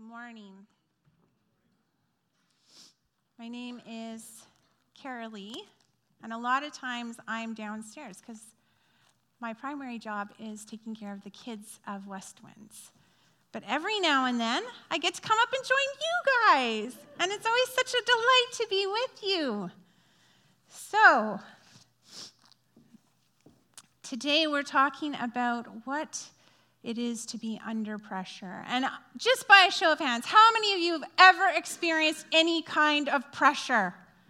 morning. My name is Carolee, and a lot of times I'm downstairs because my primary job is taking care of the kids of West Winds. But every now and then, I get to come up and join you guys, and it's always such a delight to be with you. So, today we're talking about what it is to be under pressure. And just by a show of hands, how many of you have ever experienced any kind of pressure?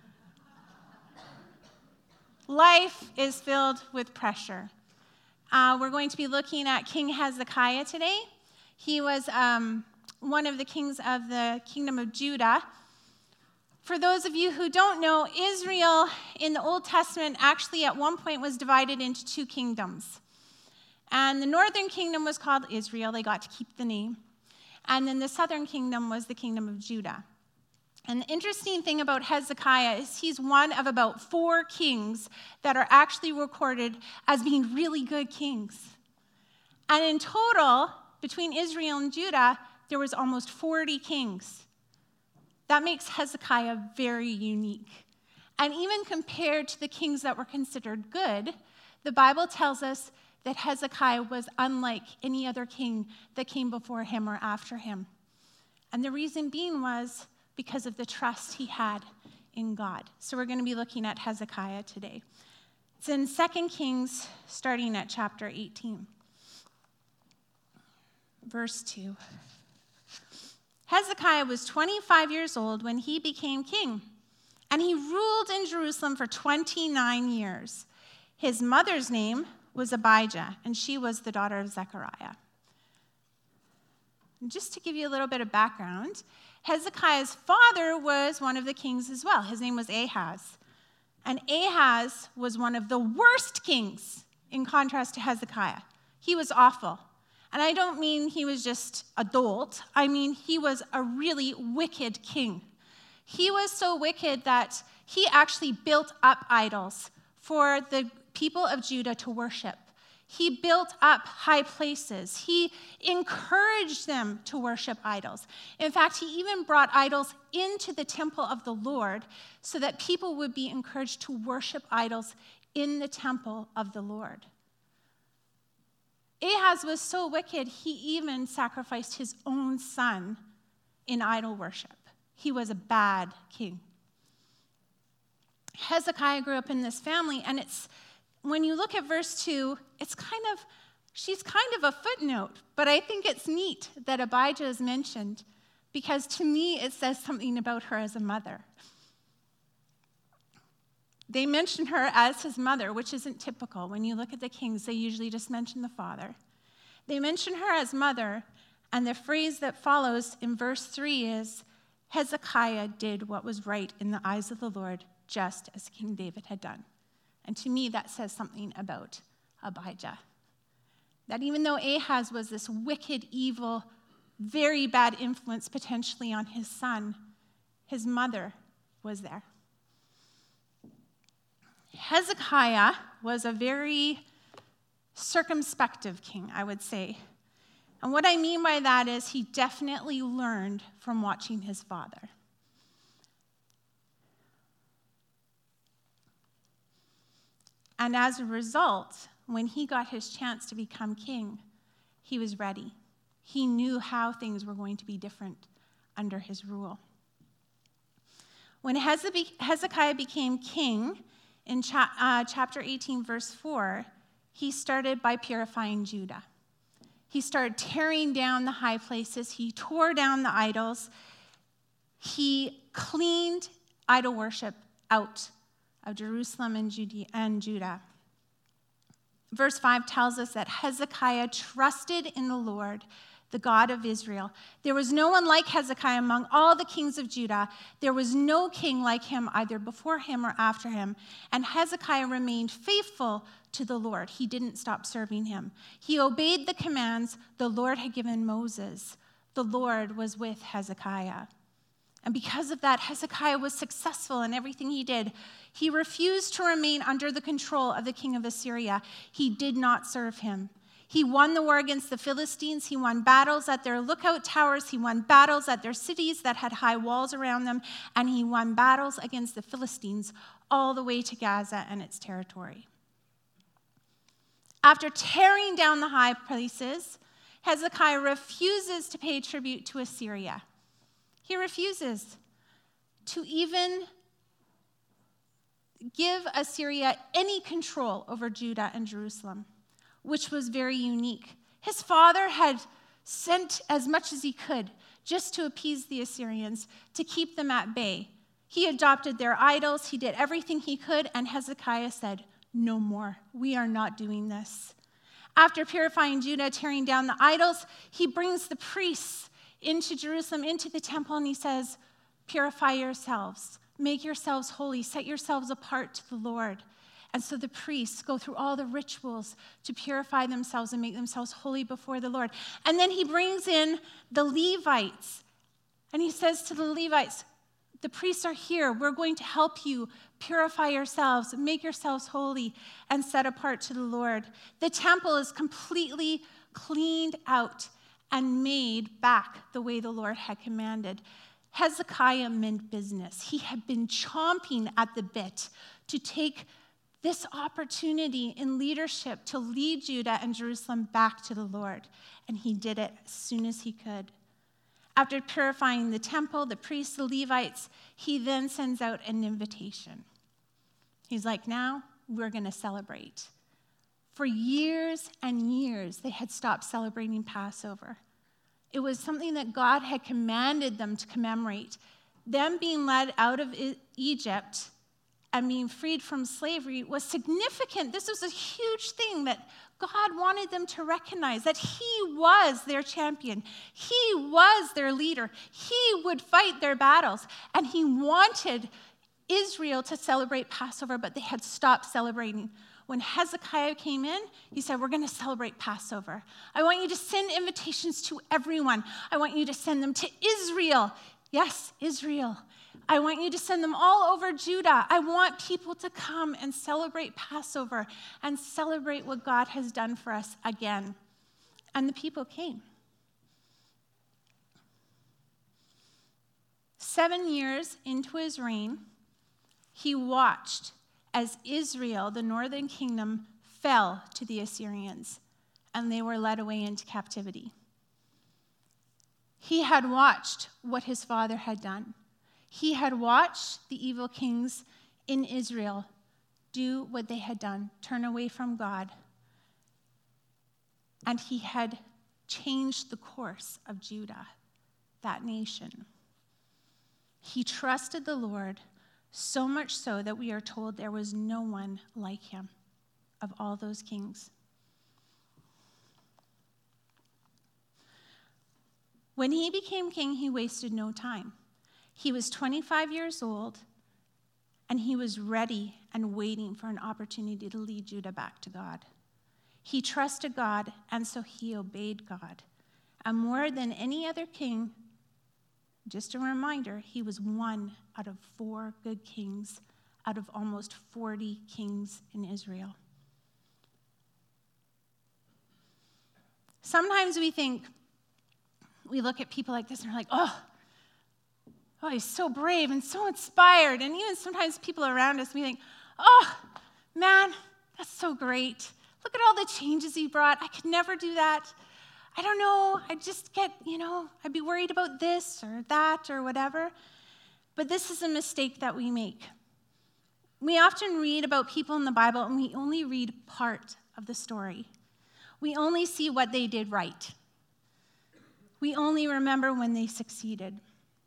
Life is filled with pressure. We're going to be looking at King Hezekiah today. He was one of the kings of the kingdom of Judah. For those of you who don't know, Israel in the Old Testament actually at one point was divided into two kingdoms. And the northern kingdom was called Israel. They got to keep the name. And then the southern kingdom was the kingdom of Judah. And the interesting thing about Hezekiah is he's one of about 4 kings that are actually recorded as being really good kings. And in total, between Israel and Judah, there was almost 40 kings. That makes Hezekiah very unique. And even compared to the kings that were considered good, the Bible tells us that Hezekiah was unlike any other king that came before him or after him. And the reason being was because of the trust he had in God. So we're going to be looking at Hezekiah today. It's in 2 Kings, starting at chapter 18. Verse 2. Hezekiah was 25 years old when he became king, and he ruled in Jerusalem for 29 years. His mother's name was Abijah, and she was the daughter of Zechariah. And just to give you a little bit of background, Hezekiah's father was one of the kings as well. His name was Ahaz. And Ahaz was one of the worst kings in contrast to Hezekiah. He was awful. And I don't mean he was just a dolt. I mean he was a really wicked king. He was so wicked that he actually built up idols for the people of Judah to worship. He built up high places. He encouraged them to worship idols. In fact, he even brought idols into the temple of the Lord so that people would be encouraged to worship idols in the temple of the Lord. Ahaz was so wicked, he even sacrificed his own son in idol worship. He was a bad king. Hezekiah grew up in this family, and when you look at verse 2, she's kind of a footnote, but I think it's neat that Abijah is mentioned because to me it says something about her as a mother. They mention her as his mother, which isn't typical. When you look at the kings, they usually just mention the father. They mention her as mother, and the phrase that follows in verse 3 is, Hezekiah did what was right in the eyes of the Lord, just as King David had done. And to me, that says something about Abijah. That even though Ahaz was this wicked, evil, very bad influence potentially on his son, his mother was there. Hezekiah was a very circumspective king, I would say. And what I mean by that is he definitely learned from watching his father. And as a result, when he got his chance to become king, he was ready. He knew how things were going to be different under his rule. When Hezekiah became king, in chapter 18, verse 4, he started by purifying Judah. He started tearing down the high places. He tore down the idols. He cleaned idol worship out of Jerusalem and Judah. Verse 5 tells us that Hezekiah trusted in the Lord, the God of Israel. There was no one like Hezekiah among all the kings of Judah. There was no king like him either before him or after him. And Hezekiah remained faithful to the Lord. He didn't stop serving him. He obeyed the commands the Lord had given Moses. The Lord was with Hezekiah. And because of that, Hezekiah was successful in everything he did. He refused to remain under the control of the king of Assyria. He did not serve him. He won the war against the Philistines. He won battles at their lookout towers. He won battles at their cities that had high walls around them. And he won battles against the Philistines all the way to Gaza and its territory. After tearing down the high places, Hezekiah refuses to pay tribute to Assyria. He refuses to even give Assyria any control over Judah and Jerusalem, which was very unique. His father had sent as much as he could just to appease the Assyrians, to keep them at bay. He adopted their idols. He did everything he could, and Hezekiah said, "No more. We are not doing this." After purifying Judah, tearing down the idols, he brings the priests into Jerusalem, into the temple, and he says, "Purify yourselves. Make yourselves holy. Set yourselves apart to the Lord." And so the priests go through all the rituals to purify themselves and make themselves holy before the Lord. And then he brings in the Levites. And he says to the Levites, "The priests are here. We're going to help you purify yourselves, make yourselves holy, and set apart to the Lord." The temple is completely cleaned out and made back the way the Lord had commanded. Hezekiah meant business. He had been chomping at the bit to take this opportunity in leadership to lead Judah and Jerusalem back to the Lord. And he did it as soon as he could. After purifying the temple, the priests, the Levites, he then sends out an invitation. He's like, now we're going to celebrate. For years and years, they had stopped celebrating Passover. It was something that God had commanded them to commemorate. Them being led out of Egypt and being freed from slavery was significant. This was a huge thing that God wanted them to recognize, that he was their champion. He was their leader. He would fight their battles. And he wanted Israel to celebrate Passover, but they had stopped celebrating. When Hezekiah came in, he said, "We're going to celebrate Passover. I want you to send invitations to everyone. I want you to send them to Israel." Yes, Israel. "I want you to send them all over Judah. I want people to come and celebrate Passover and celebrate what God has done for us again." And the people came. 7 years into his reign, he watched as Israel, the northern kingdom, fell to the Assyrians, and they were led away into captivity. He had watched what his father had done. He had watched the evil kings in Israel do what they had done, turn away from God. And he had changed the course of Judah, that nation. He trusted the Lord, so much so that we are told there was no one like him of all those kings. When he became king, he wasted no time. He was 25 years old, and he was ready and waiting for an opportunity to lead Judah back to God. He trusted God, and so he obeyed God. And more than any other king, just a reminder, he was one out of 4 good kings out of almost 40 kings in Israel. Sometimes we look at people like this and we're like, oh, he's so brave and so inspired. And even sometimes people around us, we think, oh, man, that's so great. Look at all the changes he brought. I could never do that. I don't know. I just get, I'd be worried about this or that or whatever. But this is a mistake that we make. We often read about people in the Bible and we only read part of the story. We only see what they did right. We only remember when they succeeded.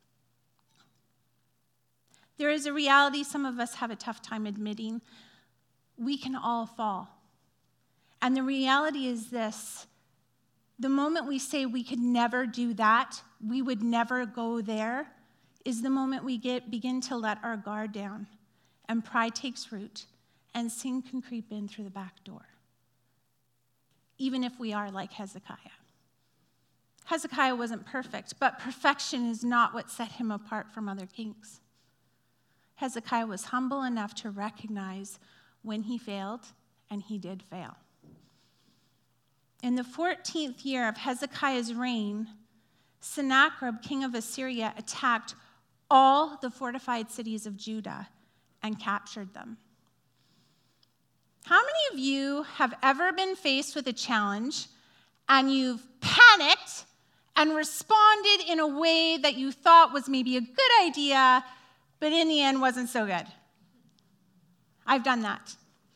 There is a reality some of us have a tough time admitting. We can all fall. And the reality is this: the moment we say we could never do that, we would never go there, is the moment we begin to let our guard down and pride takes root and sin can creep in through the back door. Even if we are like Hezekiah. Hezekiah wasn't perfect, but perfection is not what set him apart from other kings. Hezekiah was humble enough to recognize when he failed, and he did fail. In the 14th year of Hezekiah's reign, Sennacherib, king of Assyria, attacked all the fortified cities of Judah and captured them. How many of you have ever been faced with a challenge and you've panicked and responded in a way that you thought was maybe a good idea, but in the end wasn't so good? I've done that.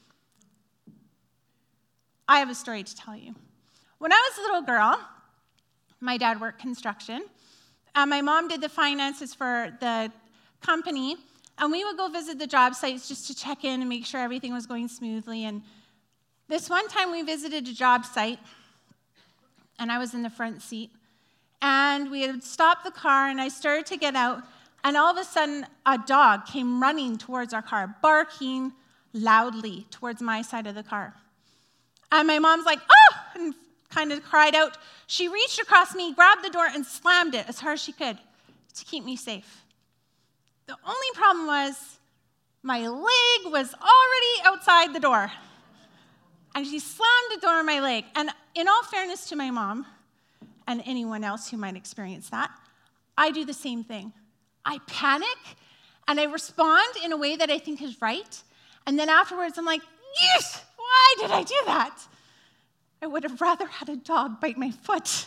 I have a story to tell you. When I was a little girl, my dad worked construction. My mom did the finances for the company, and we would go visit the job sites just to check in and make sure everything was going smoothly. And this one time we visited a job site, and I was in the front seat, and we had stopped the car, and I started to get out, and all of a sudden a dog came running towards our car, barking loudly towards my side of the car. And my mom's like, "Oh!" and kind of cried out. She reached across me, grabbed the door, and slammed it as hard as she could to keep me safe. The only problem was my leg was already outside the door. And she slammed the door on my leg. And in all fairness to my mom and anyone else who might experience that, I do the same thing. I panic and I respond in a way that I think is right. And then afterwards, I'm like, yes, why did I do that? I would have rather had a dog bite my foot.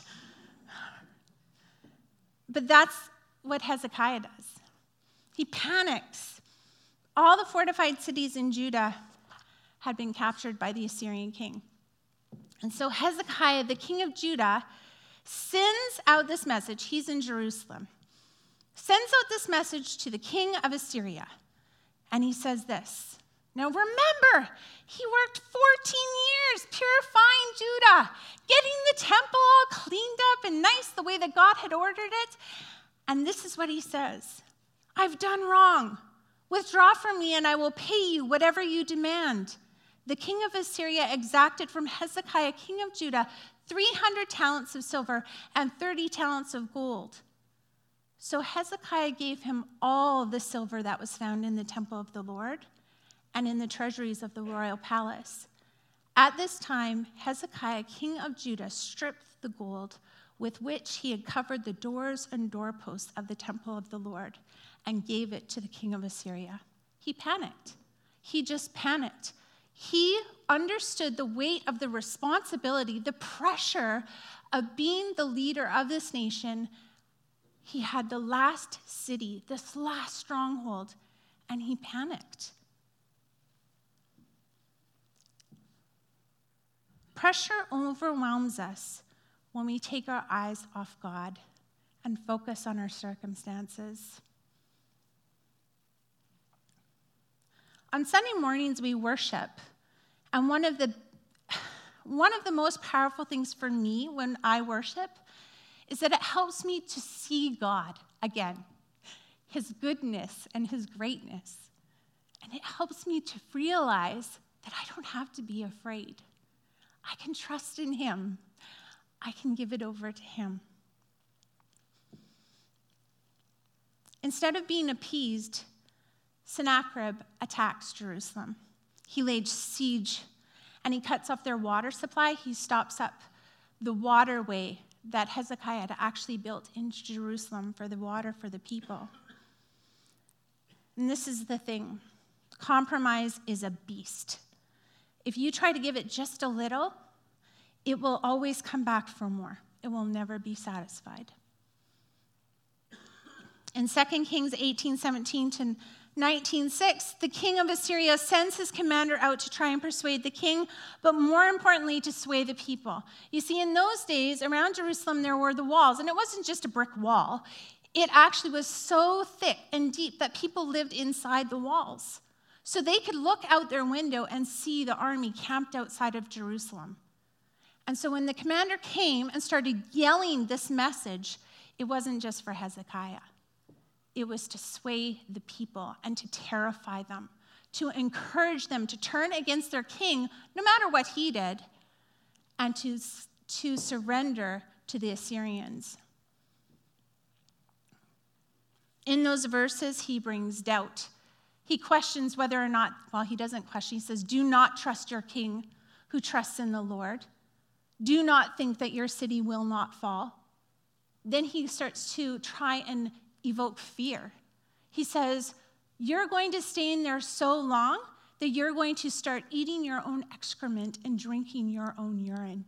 But that's what Hezekiah does. He panics. All the fortified cities in Judah had been captured by the Assyrian king. And so Hezekiah, the king of Judah, sends out this message. He's in Jerusalem. Sends out this message to the king of Assyria. And he says this. Now remember, he worked 14 years purifying Judah, getting the temple all cleaned up and nice the way that God had ordered it. And this is what he says. I've done wrong. Withdraw from me and I will pay you whatever you demand. The king of Assyria exacted from Hezekiah, king of Judah, 300 talents of silver and 30 talents of gold. So Hezekiah gave him all the silver that was found in the temple of the Lord and in the treasuries of the royal palace. At this time, Hezekiah, king of Judah, stripped the gold with which he had covered the doors and doorposts of the temple of the Lord and gave it to the king of Assyria. He panicked. He just panicked. He understood the weight of the responsibility, the pressure of being the leader of this nation. He had the last city, this last stronghold, and he panicked. Pressure overwhelms us when we take our eyes off God and focus on our circumstances. On Sunday mornings, we worship, and one of the most powerful things for me when I worship is that it helps me to see God again, his goodness and his greatness. And it helps me to realize that I don't have to be afraid. I can trust in him. I can give it over to him. Instead of being appeased, Sennacherib attacks Jerusalem. He laid siege and he cuts off their water supply. He stops up the waterway that Hezekiah had actually built in Jerusalem for the water for the people. And this is the thing. Compromise is a beast. If you try to give it just a little, it will always come back for more. It will never be satisfied. In 2 Kings 18:17 to 19:6, the king of Assyria sends his commander out to try and persuade the king, but more importantly, to sway the people. You see, in those days, around Jerusalem, there were the walls, and it wasn't just a brick wall. It actually was so thick and deep that people lived inside the walls. So they could look out their window and see the army camped outside of Jerusalem. And so when the commander came and started yelling this message, it wasn't just for Hezekiah. It was to sway the people and to terrify them, to encourage them to turn against their king, no matter what he did, and to surrender to the Assyrians. In those verses, he brings doubt. He questions whether or not, well, he doesn't question. He says, do not trust your king who trusts in the Lord. Do not think that your city will not fall. Then he starts to try and evoke fear. He says, you're going to stay in there so long that you're going to start eating your own excrement and drinking your own urine.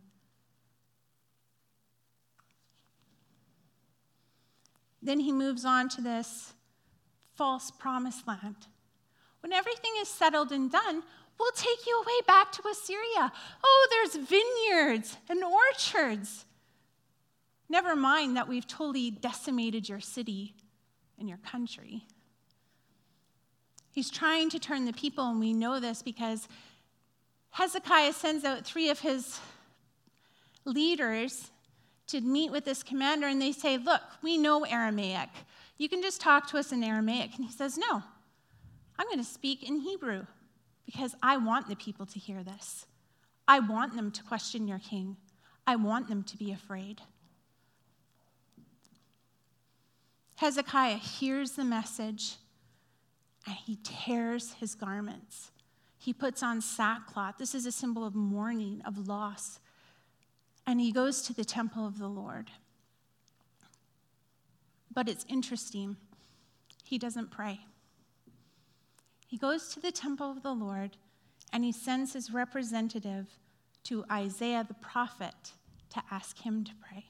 Then he moves on to this false promised land. When everything is settled and done, we'll take you away back to Assyria. Oh, there's vineyards and orchards. Never mind that we've totally decimated your city and your country. He's trying to turn the people, and we know this because Hezekiah sends out 3 of his leaders to meet with this commander, and they say, look, we know Aramaic. You can just talk to us in Aramaic. And he says, no, I'm going to speak in Hebrew because I want the people to hear this. I want them to question your king. I want them to be afraid. Hezekiah hears the message, and he tears his garments. He puts on sackcloth. This is a symbol of mourning, of loss. And he goes to the temple of the Lord. But it's interesting. He doesn't pray. He goes to the temple of the Lord, and he sends his representative to Isaiah the prophet to ask him to pray.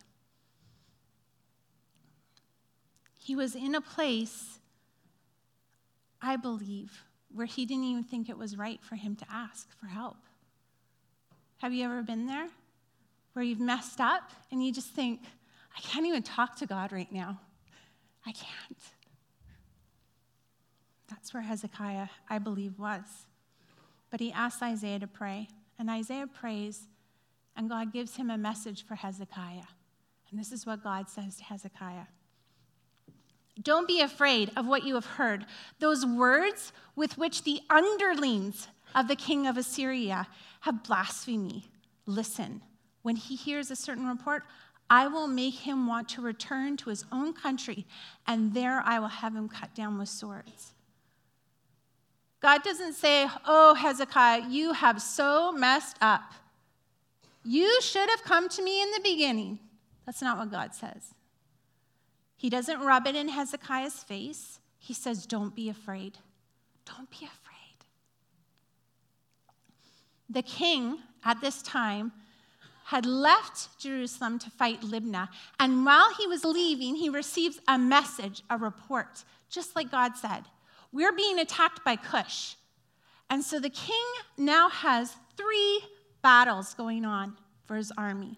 He was in a place, I believe, where he didn't even think it was right for him to ask for help. Have you ever been there? Where you've messed up and you just think, I can't even talk to God right now. I can't. That's where Hezekiah, I believe, was. But he asked Isaiah to pray, and Isaiah prays, and God gives him a message for Hezekiah. And this is what God says to Hezekiah. Don't be afraid of what you have heard. Those words with which the underlings of the king of Assyria have blasphemed me. Listen, when he hears a certain report, I will make him want to return to his own country, and there I will have him cut down with swords. God doesn't say, oh, Hezekiah, you have so messed up. You should have come to me in the beginning. That's not what God says. He doesn't rub it in Hezekiah's face. He says, don't be afraid. Don't be afraid. The king at this time had left Jerusalem to fight Libnah. And while he was leaving, he receives a message, a report, just like God said. We're being attacked by Cush. And so the king now has 3 battles going on for his army.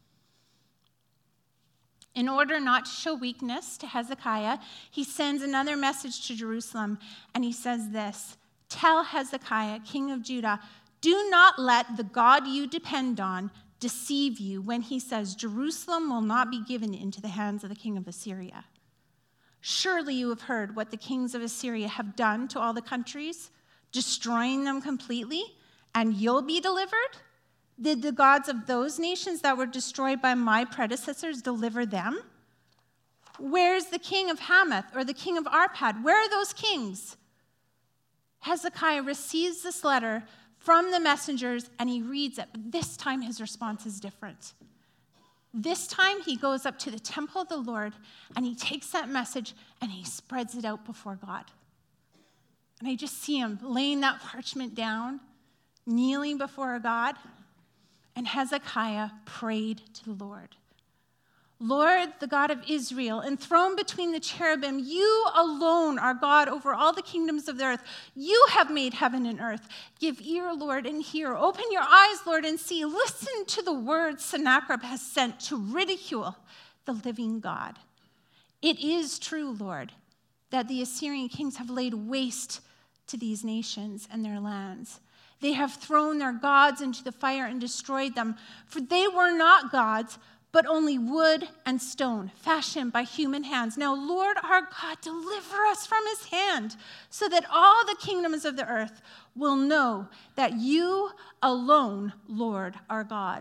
In order not to show weakness to Hezekiah, he sends another message to Jerusalem, and he says this, tell Hezekiah, king of Judah, do not let the God you depend on deceive you when he says Jerusalem will not be given into the hands of the king of Assyria. Surely you have heard what the kings of Assyria have done to all the countries, destroying them completely, and you'll be delivered? Did the gods of those nations that were destroyed by my predecessors deliver them? Where's the king of Hamath or the king of Arpad? Where are those kings? Hezekiah receives this letter from the messengers, and he reads it. But this time his response is different. This time he goes up to the temple of the Lord, and he takes that message, and he spreads it out before God. And I just see him laying that parchment down, kneeling before God. And Hezekiah prayed to the Lord. Lord, the God of Israel, enthroned between the cherubim, you alone are God over all the kingdoms of the earth. You have made heaven and earth. Give ear, Lord, and hear. Open your eyes, Lord, and see. Listen to the words Sennacherib has sent to ridicule the living God. It is true, Lord, that the Assyrian kings have laid waste to these nations and their lands. They have thrown their gods into the fire and destroyed them, for they were not gods, but only wood and stone, fashioned by human hands. Now, Lord our God, deliver us from his hand, so that all the kingdoms of the earth will know that you alone, Lord, are God.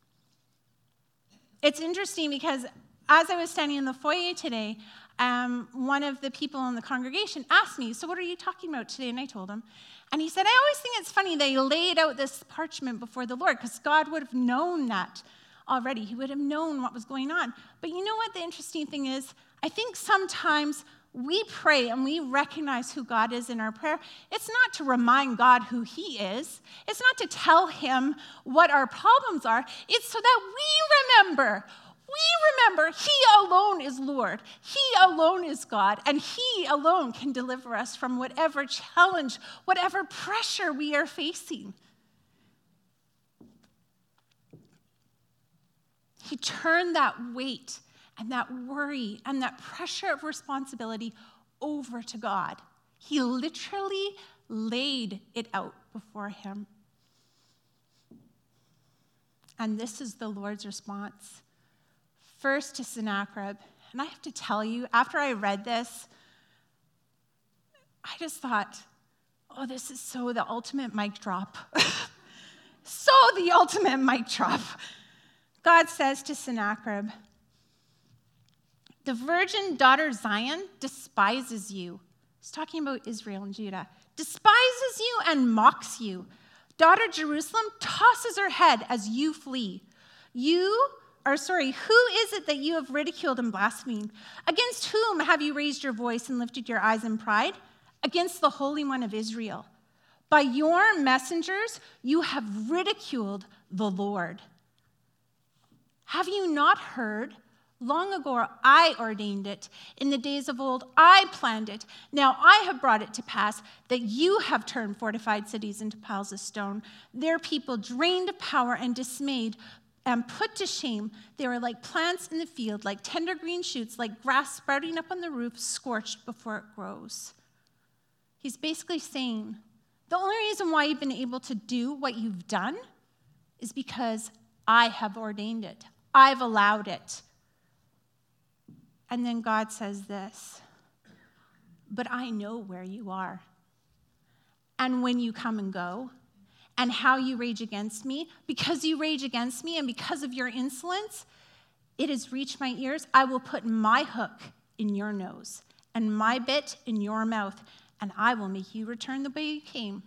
It's interesting because as I was standing in the foyer today, one of the people in the congregation asked me, so what are you talking about today? And I told him. And he said, I always think it's funny they laid out this parchment before the Lord, because God would have known that already. He would have known what was going on. But you know what the interesting thing is? I think sometimes we pray and we recognize who God is in our prayer. It's not to remind God who he is. It's not to tell him what our problems are. It's so that we remember he alone is Lord. He alone is God. And he alone can deliver us from whatever challenge, whatever pressure we are facing. He turned that weight and that worry and that pressure of responsibility over to God. He literally laid it out before him. And this is the Lord's response. First to Sennacherib. And I have to tell you, after I read this, I just thought, oh, this is so the ultimate mic drop. So the ultimate mic drop. God says to Sennacherib, the virgin daughter Zion despises you. He's talking about Israel and Judah. Despises you and mocks you. Daughter Jerusalem tosses her head as you flee. Who is it that you have ridiculed and blasphemed? Against whom have you raised your voice and lifted your eyes in pride? Against the Holy One of Israel. By your messengers, you have ridiculed the Lord. Have you not heard? Long ago I ordained it. In the days of old I planned it. Now I have brought it to pass that you have turned fortified cities into piles of stone. Their people drained of power and dismayed and put to shame. They were like plants in the field, like tender green shoots, like grass sprouting up on the roof, scorched before it grows. He's basically saying, the only reason why you've been able to do what you've done is because I have ordained it. I've allowed it. And then God says this, but I know where you are. And when you come and go, and how you rage against me, because you rage against me and because of your insolence, it has reached my ears. I will put my hook in your nose and my bit in your mouth, and I will make you return the way you came.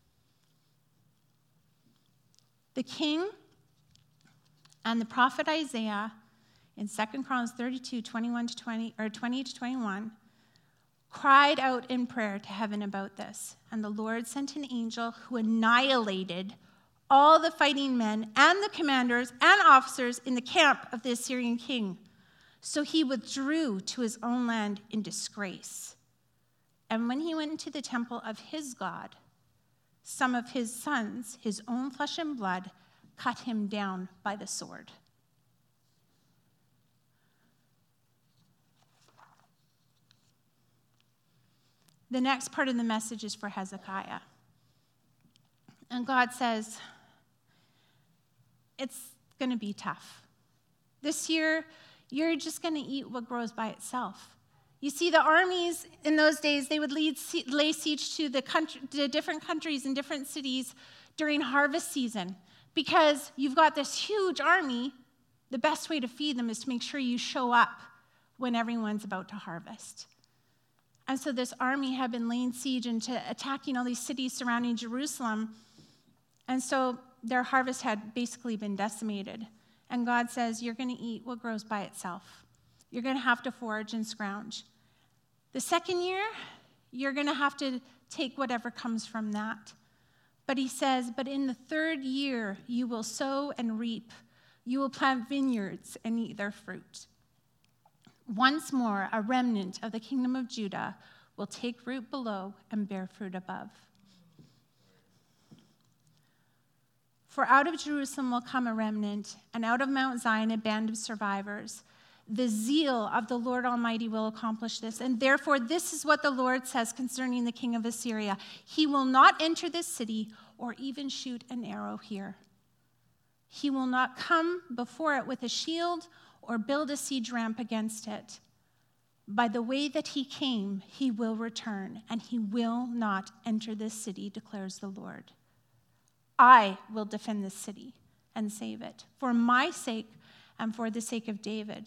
The king and the prophet Isaiah in 2 Chronicles 32, 20 to 21, cried out in prayer to heaven about this. And the Lord sent an angel who annihilated all the fighting men and the commanders and officers in the camp of the Assyrian king. So he withdrew to his own land in disgrace. And when he went into the temple of his God, some of his sons, his own flesh and blood, cut him down by the sword. The next part of the message is for Hezekiah. And God says, it's going to be tough. This year, you're just going to eat what grows by itself. You see, the armies in those days, they would lay siege to the different countries and different cities during harvest season. Because you've got this huge army, the best way to feed them is to make sure you show up when everyone's about to harvest. And so this army had been laying siege into attacking all these cities surrounding Jerusalem. And so their harvest had basically been decimated. And God says, you're going to eat what grows by itself. You're going to have to forage and scrounge. The second year, you're going to have to take whatever comes from that. But he says, but in the third year, you will sow and reap. You will plant vineyards and eat their fruit. Once more, a remnant of the kingdom of Judah will take root below and bear fruit above. For out of Jerusalem will come a remnant, and out of Mount Zion a band of survivors. The zeal of the Lord Almighty will accomplish this, and therefore this is what the Lord says concerning the king of Assyria. He will not enter this city or even shoot an arrow here. He will not come before it with a shield or build a siege ramp against it. By the way that he came, he will return, and he will not enter this city, declares the Lord. I will defend this city and save it, for my sake and for the sake of David.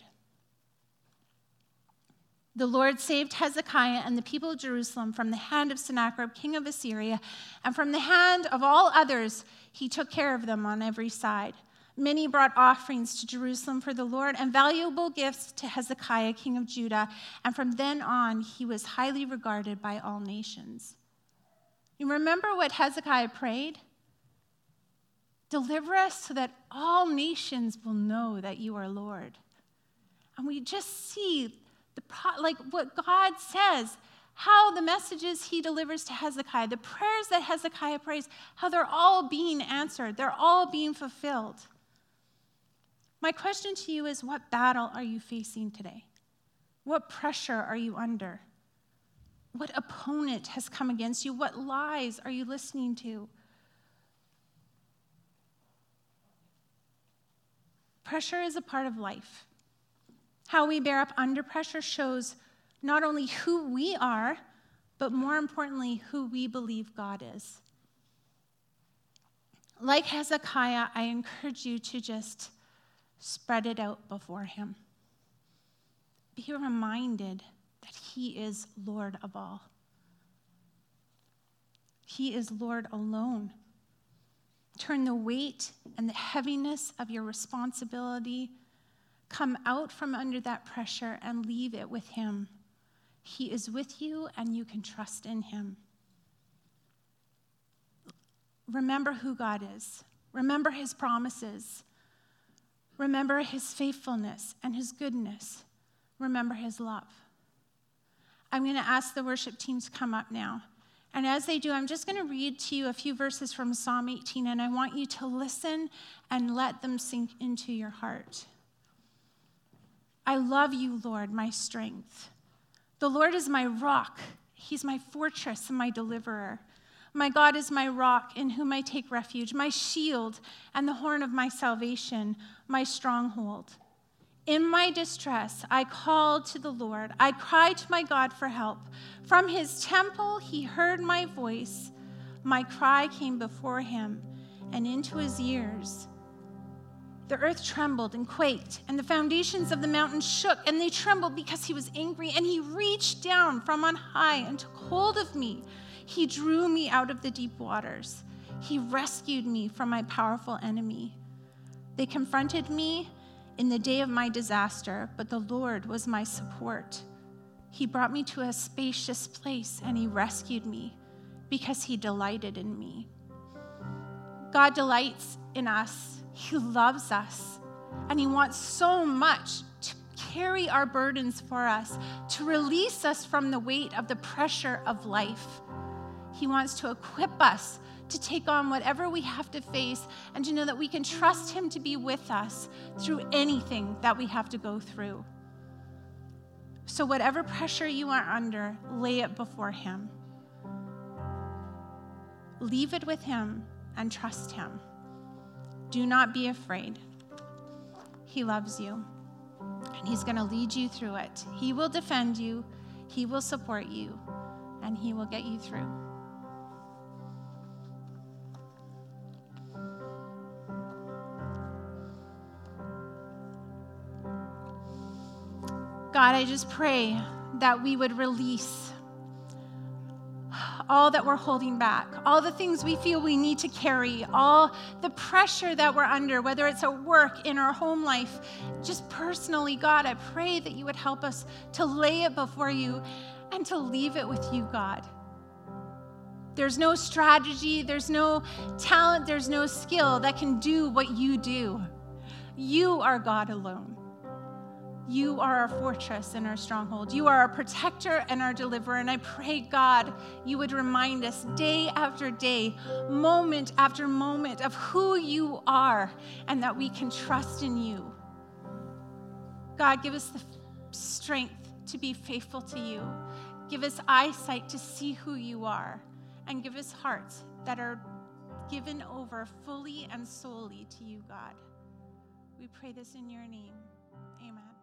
The Lord saved Hezekiah and the people of Jerusalem from the hand of Sennacherib, king of Assyria, and from the hand of all others. He took care of them on every side. Many brought offerings to Jerusalem for the Lord and valuable gifts to Hezekiah, king of Judah, and from then on he was highly regarded by all nations. You remember what Hezekiah prayed? Deliver us so that all nations will know that you are Lord. And we just see what God says, how the messages he delivers to Hezekiah, the prayers that Hezekiah prays, how they're all being answered. They're all being fulfilled. My question to you is, what battle are you facing today? What pressure are you under? What opponent has come against you? What lies are you listening to? Pressure is a part of life. How we bear up under pressure shows not only who we are, but more importantly, who we believe God is. Like Hezekiah, I encourage you to just spread it out before him. Be reminded that he is Lord of all. He is Lord alone. Turn the weight and the heaviness of your responsibility, come out from under that pressure and leave it with him. He is with you and you can trust in him. Remember who God is. Remember his promises. Remember his faithfulness and his goodness. Remember his love. I'm going to ask the worship team to come up now. And as they do, I'm just going to read to you a few verses from Psalm 18, and I want you to listen and let them sink into your heart. I love you, Lord, my strength. The Lord is my rock. He's my fortress and my deliverer. My God is my rock in whom I take refuge, my shield and the horn of my salvation, my stronghold. In my distress, I called to the Lord. I cried to my God for help. From his temple, he heard my voice. My cry came before him and into his ears. The earth trembled and quaked, and the foundations of the mountains shook, and they trembled because he was angry, and he reached down from on high and took hold of me. He drew me out of the deep waters. He rescued me from my powerful enemy. They confronted me in the day of my disaster, but the Lord was my support. He brought me to a spacious place, and he rescued me because he delighted in me. God delights in us. He loves us, and he wants so much to carry our burdens for us, to release us from the weight of the pressure of life. He wants to equip us to take on whatever we have to face and to know that we can trust him to be with us through anything that we have to go through. So whatever pressure you are under, lay it before him. Leave it with him and trust him. Do not be afraid. He loves you, and he's going to lead you through it. He will defend you, he will support you, and he will get you through. God, I just pray that we would release all that we're holding back, all the things we feel we need to carry, all the pressure that we're under, whether it's at work, in our home life, just personally, God, I pray that you would help us to lay it before you and to leave it with you, God. There's no strategy, there's no talent, there's no skill that can do what you do. You are God alone. You are our fortress and our stronghold. You are our protector and our deliverer. And I pray, God, you would remind us day after day, moment after moment of who you are and that we can trust in you. God, give us the strength to be faithful to you. Give us eyesight to see who you are. And give us hearts that are given over fully and solely to you, God. We pray this in your name. Amen.